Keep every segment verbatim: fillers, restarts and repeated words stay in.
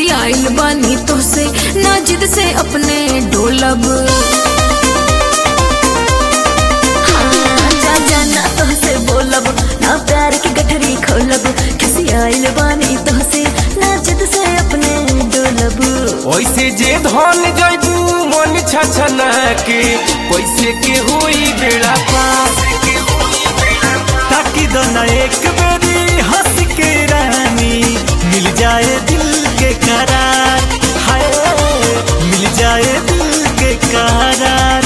खिसियाइल बानी तो से ना जिद से अपने डोलब। हाँ, जा जाना तो से बोलब ना प्यार की गठरी खोलब। खिसियाइल बानी तो से ना जिद से अपने डोलब। ओइसे जे धन जइबू मन छछना के कैसे के होई बेड़ा पास। ताकि दोना एक बेरी हंस के रानी मिल जाए दिल के करार। हाय मिल जाए दिल के करार।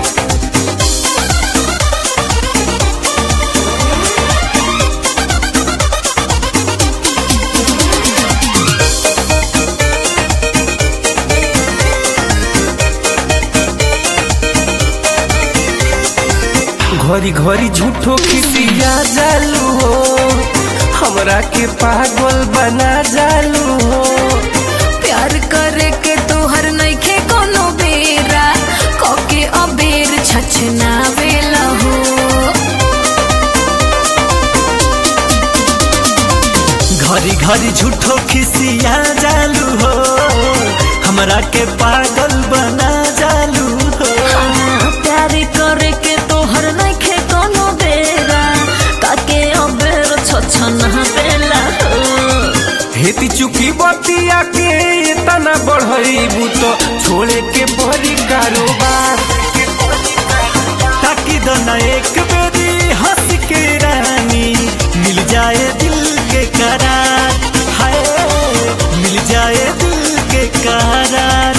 घरी घरी झूठो खिसिया जालू हो हमरा के पागल बना जालू हो। प्यार करे के तोहर नइखे कोनो बेरा कके अबेर छछना वेला हो। घरी घरी झूठो खिसिया जालू हो हमरा के पागल बना जालू हो। हाँ, प्यार करे के तोहर नइखे कोनो बेरा कके अबेर छछना वेला हो। हेती चुकी बतिया के तना बढ़ईबू तो छोड़े के बड़ी कारोबार। ताकि दोना एक बेरी हंस के रानी मिल जाए दिल के करार। हाय मिल जाए दिल के करार।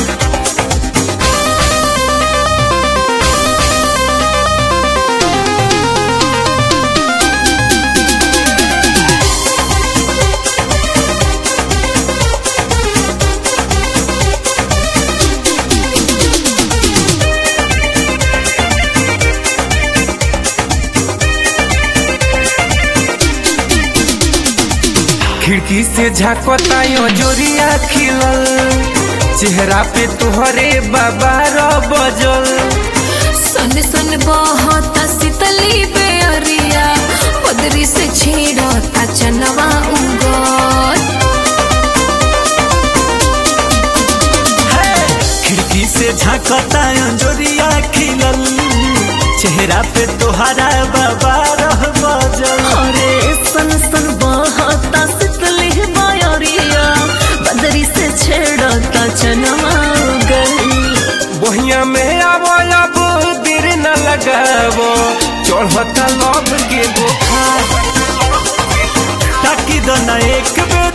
खिड़की से झांकता यो जोरिया खिलल चेहरा पे तोहरे बाबा रो बजल। सन सन बहता शीतली बेअरिया बदरी से छेड़ता चनवा उगल। खिड़की से झांकता अंजोरिया खिलल चेहरा पे तोहरा बाबा रह बजल। अरे सन सन बहता शीतली बेअरिया बदरी से छेड़ता चनवा उगल। बहिया में आवो अब देर न लगावो चढ़ता लव के बुखार। ताकि दोना एक बेर